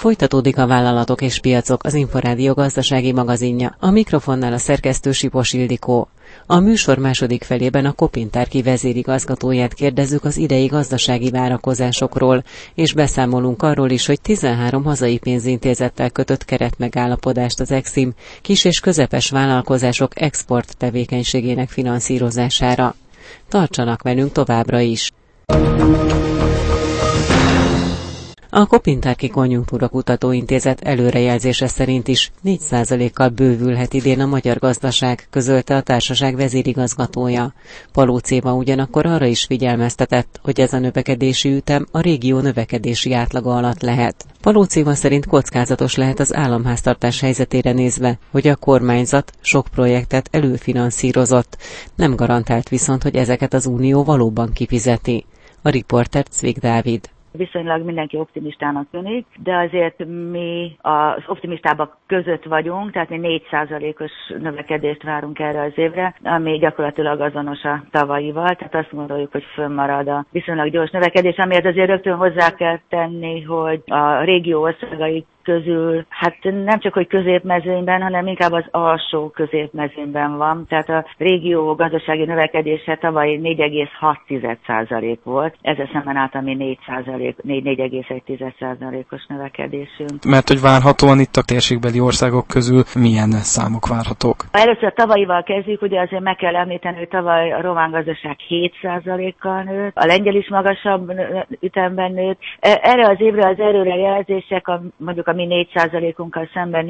Folytatódik a Vállalatok és Piacok, az Inforádió gazdasági magazinja. A mikrofonnál a szerkesztő Sipos Ildikó. A műsor második felében a Kopintárki vezérigazgatóját kérdezzük az idei gazdasági várakozásokról, és beszámolunk arról is, hogy 13 hazai pénzintézettel kötött keretmegállapodást az EXIM kis- és közepes vállalkozások export tevékenységének finanszírozására. Tartsanak velünk továbbra is! A Kopintárki Konjunktúra Kutatóintézet előrejelzése szerint is 4%-kal bővülhet idén a magyar gazdaság, közölte a társaság vezérigazgatója. Palóc Éva ugyanakkor arra is figyelmeztetett, hogy ez a növekedési ütem a régió növekedési átlaga alatt lehet. Palóc Éva szerint kockázatos lehet az államháztartás helyzetére nézve, hogy a kormányzat sok projektet előfinanszírozott, nem garantált viszont, hogy ezeket az Unió valóban kifizeti. A riporter Cvik Dávid. Viszonylag mindenki optimistának tűnik, de azért mi az optimistábbak között vagyunk, tehát mi 4%-os növekedést várunk erre az évre, ami gyakorlatilag azonos a tavalyival, tehát azt gondoljuk, hogy fönnmarad a viszonylag gyors növekedés, amiért azért rögtön hozzá kell tenni, hogy a régió országai közül, hát nem csak hogy középmezőnyben, hanem inkább az alsó középmezőnyben van. Tehát a régió gazdasági növekedése tavaly 4,6% volt, ezzel szemben állt a mi 4,1%-os növekedésünk. Mert hogy várhatóan itt a térségbeli országok közül milyen számok várhatók? Először a tavalyival kezdjük, ugye azért meg kell említeni, hogy tavaly a román gazdaság 7%-kal nőtt, a lengyel is magasabb ütemben nőtt. Erre az évre az előrejelzések, mondjuk a mi 4%-unkkal szemben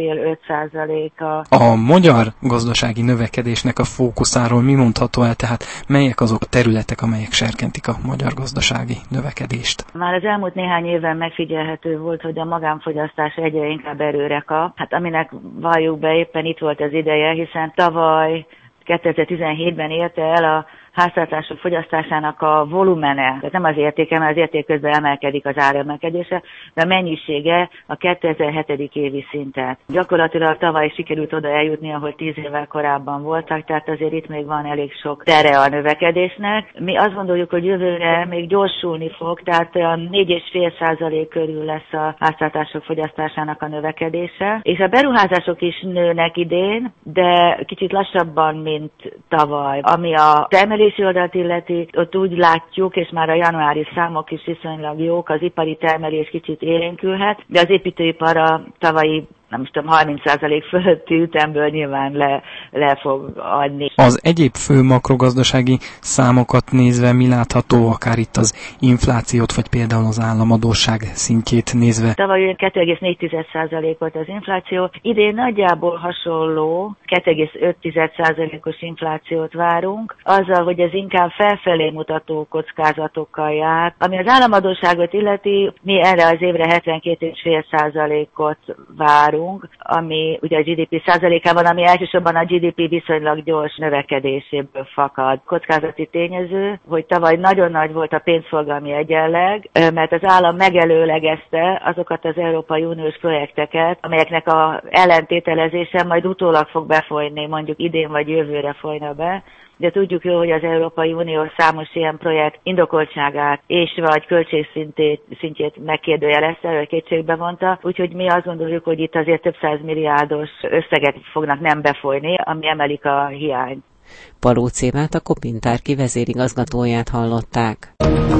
4,5-5%-a. A magyar gazdasági növekedésnek a fókuszáról mi mondható el, tehát melyek azok a területek, amelyek serkentik a magyar gazdasági növekedést? Már az elmúlt néhány évben megfigyelhető volt, hogy a magánfogyasztás egyre inkább erőre kap, hát aminek valljuk be éppen itt volt az ideje, hiszen tavaly 2017-ben érte el a háztartások fogyasztásának a volumene, tehát nem az értéke, mert az érték közben emelkedik az áremelkedése, de a mennyisége a 2007. évi szintet. Gyakorlatilag tavaly sikerült oda eljutni, ahol 10 évvel korábban voltak, tehát azért itt még van elég sok tere a növekedésnek. Mi azt gondoljuk, hogy jövőre még gyorsulni fog, tehát a 4,5% körül lesz a háztartások fogyasztásának a növekedése, és a beruházások is nőnek idén, de kicsit lassabban, mint tavaly. Ami a termelési oldalt illeti, ott úgy látjuk, és már a januári számok is viszonylag jók, az ipari termelés kicsit élénkülhet, de az építőipar a tavalyi 30% fölötti ütemből nyilván le fog adni. Az egyéb fő makrogazdasági számokat nézve mi látható, akár itt az inflációt, vagy például az államadósság szintjét nézve? Tavaly 2,4% volt az infláció, idén nagyjából hasonló, 2,5%-os inflációt várunk, azzal, hogy ez inkább felfelé mutató kockázatokkal jár. Ami az államadósságot illeti, mi erre az évre 72,5%-ot várunk, ami ugye a GDP százalékában, ami elsősorban a GDP viszonylag gyors növekedéséből fakad. Kockázati tényező, hogy tavaly nagyon nagy volt a pénzforgalmi egyenleg, mert az állam megelőlegezte azokat az Európai Uniós projekteket, amelyeknek az ellentételezése majd utólag fog befolyni, mondjuk idén vagy jövőre folyna be. De tudjuk jó, hogy az Európai Unió számos ilyen projekt indokoltságát és vagy költségszintjét megkérdőjelezte, vagy kétségbe vonta, úgyhogy mi azt gondoljuk, hogy itt azért több 100 milliárdos összegek fognak nem befolyni, ami emelik a hiányt. Palóc Évát, a Kopintárki vezérigazgatóját hallották.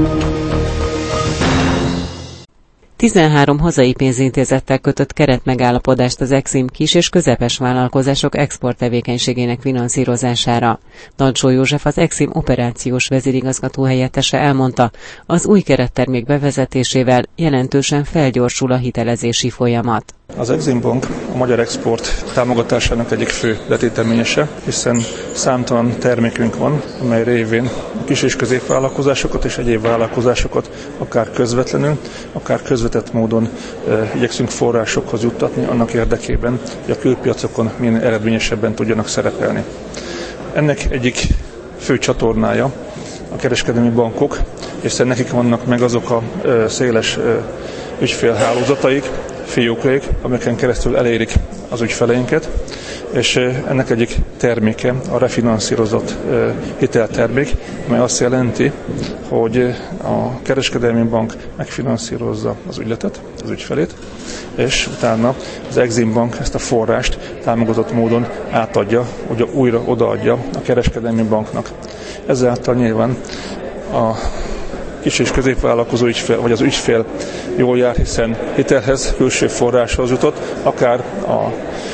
13 hazai pénzintézettel kötött keretmegállapodást az EXIM kis- és közepes vállalkozások export tevékenységének finanszírozására. Dancsó József, az EXIM operációs vezérigazgató helyettese elmondta, az új kerettermék bevezetésével jelentősen felgyorsul a hitelezési folyamat. Az EXIM Bank a magyar export támogatásának egyik fő letéteményese, hiszen számtalan termékünk van, amely révén a kis- és középvállalkozásokat és egyéb vállalkozásokat akár közvetlenül, akár közvetett módon igyekszünk forrásokhoz juttatni annak érdekében, hogy a külpiacokon minél eredményesebben tudjanak szerepelni. Ennek egyik fő csatornája a kereskedelmi bankok, hiszen nekik vannak meg azok a széles ügyfélhálózataik, fiókaik, amelyeken keresztül elérik az ügyfeleinket, és ennek egyik terméke a refinanszírozott hiteltermék, mely azt jelenti, hogy a kereskedelmi bank megfinanszírozza az ügyletet, az ügyfelét, és utána az Exim Bank ezt a forrást támogatott módon átadja, ugye újra odaadja a kereskedelmi banknak. Ezáltal nyilván a kis és középvállalkozó ügyfél, vagy az ügyfél jól jár, hiszen hitelhez, külső forráshoz jutott, akár a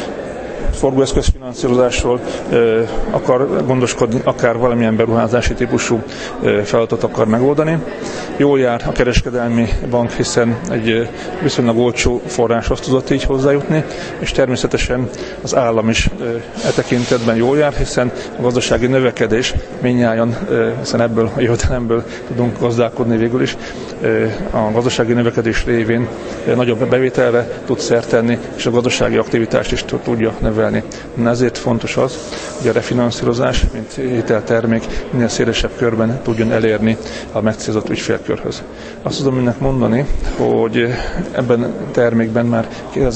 forgóeszközfinanszírozásról akar gondoskodni, akár valamilyen beruházási típusú feladatot akar megoldani. Jól jár a kereskedelmi bank, hiszen egy viszonylag olcsó forráshoz tudott így hozzájutni, és természetesen az állam is tekintetben jól jár, hiszen a gazdasági növekedés mindnyájan, hiszen ebből a jövedelemből tudunk gazdálkodni végül is, a gazdasági növekedés révén nagyobb bevételre tud szert tenni, és a gazdasági aktivitást is tudja növelni. Ezért fontos az, hogy a refinanszírozás, mint hiteltermék minél szélesebb körben tudjon elérni a megcélzott ügyfélkörhöz. Azt tudom önnek mondani, hogy ebben a termékben már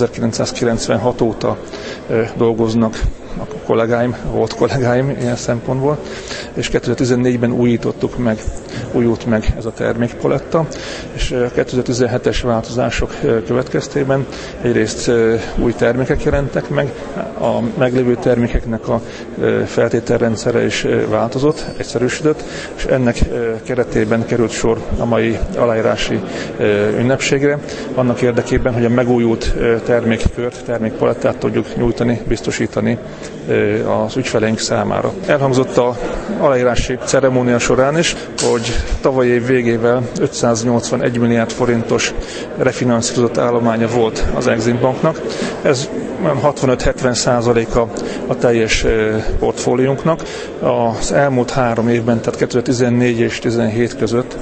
1996 óta dolgoznak a kollégáim, volt kollégáim ilyen szempontból, és 2014-ben újult meg ez a termékpaletta, és 2017-es változások következtében egyrészt új termékek jelentek meg, a meglévő termékeknek a feltételrendszere is változott, egyszerűsödött, és ennek keretében került sor a mai aláírási ünnepségre, annak érdekében, hogy a megújult termékkört, termékpalettát tudjuk nyújtani, biztosítani az ügyfeleink számára. Elhangzott az aláírási ceremónia során is, hogy tavaly év végével 581 milliárd forintos refinanszírozott állománya volt az Exim Banknak. Ez 65-70% a teljes portfóliónknak. Az elmúlt 3 évben, tehát 2014 és 2017 között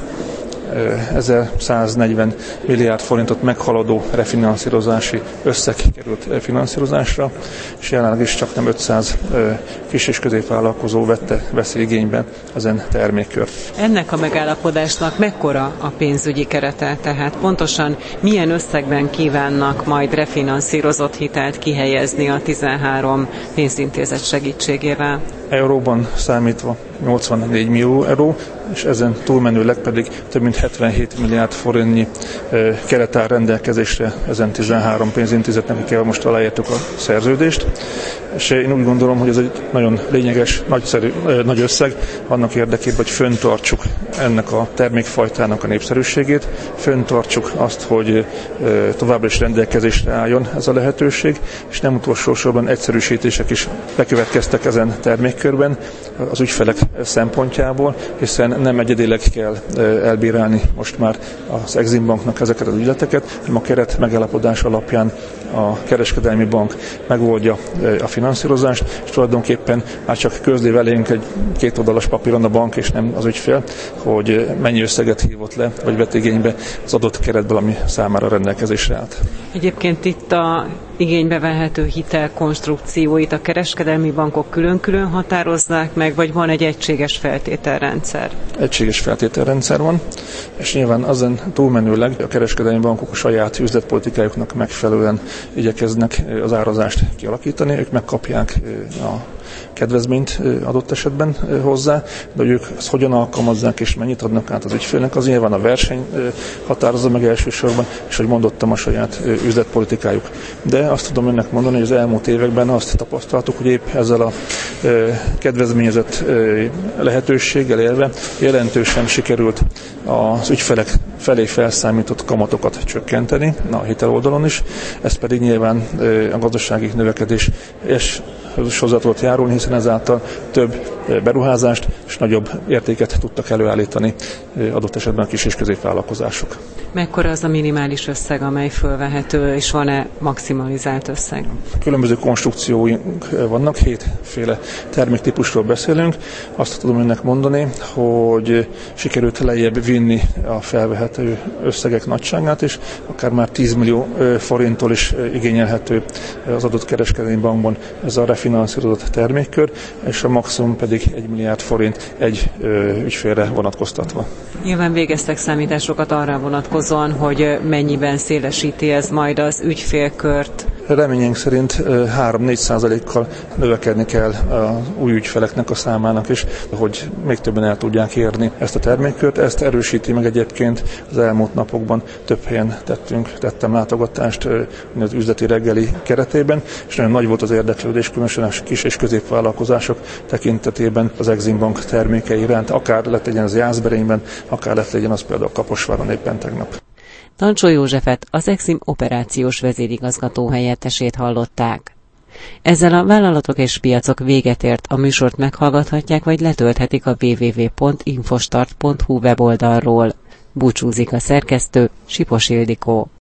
1140 milliárd forintot meghaladó refinanszírozási összeg került finanszírozásra, és jelenleg is csak nem 500 kis és középvállalkozó veszi igénybe ezen termékkört. Ennek a megállapodásnak mekkora a pénzügyi kerete, tehát pontosan milyen összegben kívánnak majd refinanszírozott hitelt kihelyezni a 13 pénzintézet segítségével? Euróban számítva 84 millió euró, és ezen túlmenőleg pedig több mint 77 milliárd forintnyi keret áll rendelkezésre ezen 13 pénzintézetnek, akikkel most aláírtuk a szerződést. És én úgy gondolom, hogy ez egy nagyon lényeges, nagy összeg annak érdekében, hogy fenntartsuk ennek a termékfajtának a népszerűségét, fenntartsuk azt, hogy továbbra is rendelkezésre álljon ez a lehetőség, és nem utolsó sorban egyszerűsítések is bekövetkeztek ezen termékkörben az ügyfelek szempontjából, hiszen nem egyedileg kell elbírálni most már az Exim Banknak ezeket az ügyleteket, hanem a keret megállapodás alapján a kereskedelmi bank megoldja a finanszírozást, és tulajdonképpen már csak közli velénk egy 2 oldalas papíron a bank, és nem az ügyfél, hogy mennyi összeget hívott le, vagy vett igénybe az adott keretből, ami számára rendelkezésre állt. Egyébként itt a igénybe vehető hitel konstrukcióit a kereskedelmi bankok külön-külön határozzák meg, vagy van egy egységes feltételrendszer? Egységes feltételrendszer van, és nyilván azon túlmenőleg a kereskedelmi bankok a saját üzletpolitikájuknak megfelelően igyekeznek az árazást kialakítani, ők megkapják a kedvezményt adott esetben hozzá, de hogy ők ezt hogyan alkalmazzák és mennyit adnak át az ügyfélnek, az nyilván a verseny határozza meg elsősorban, és hogy mondottam, a saját üzletpolitikájuk. De azt tudom önnek mondani, hogy az elmúlt években azt tapasztaltuk, hogy épp ezzel a kedvezményezett lehetőséggel élve jelentősen sikerült az ügyfelek felé felszámított kamatokat csökkenteni, a hitel oldalon is, ez pedig nyilván a gazdasági növekedés és hozzá tudott járulni, hiszen ezáltal több beruházást és nagyobb értéket tudtak előállítani adott esetben a kis és középvállalkozások. Mekkora az a minimális összeg, amely fölvehető, és van-e maximalizált összeg? Különböző konstrukcióink vannak, 7 féle terméktípusról beszélünk. Azt tudom önnek mondani, hogy sikerült lejjebb vinni a felvehető összegek nagyságát, és akár már 10 millió forinttól is igényelhető az adott kereskedelmi bankban ez a refinanszírozott termékkör, és a maximum pedig 1 milliárd forint egy ügyfélre vonatkoztatva. Nyilván végeztek számításokat arra vonatkozóan, hogy mennyiben szélesíti ez majd az ügyfélkört Reményénk szerint 3-4%-kal növekedni kell az új ügyfeleknek a számának is, hogy még többen el tudják érni ezt a termékkört. Ezt erősíti meg egyébként az elmúlt napokban több helyen tettem látogatást az üzleti reggeli keretében, és nagyon nagy volt az érdeklődés, különösen a kis és középvállalkozások tekintetében az Exim Bank termékei iránt, akár lett legyen az Jászberényben, akár lett legyen az például Kaposváron éppen tegnap. Tancsó Józsefet, az Exim operációs vezérigazgató helyettesét hallották. Ezzel a vállalatok és piacok véget ért, a műsort meghallgathatják, vagy letölthetik a www.infostart.hu weboldalról. Búcsúzik a szerkesztő, Sipos Ildikó.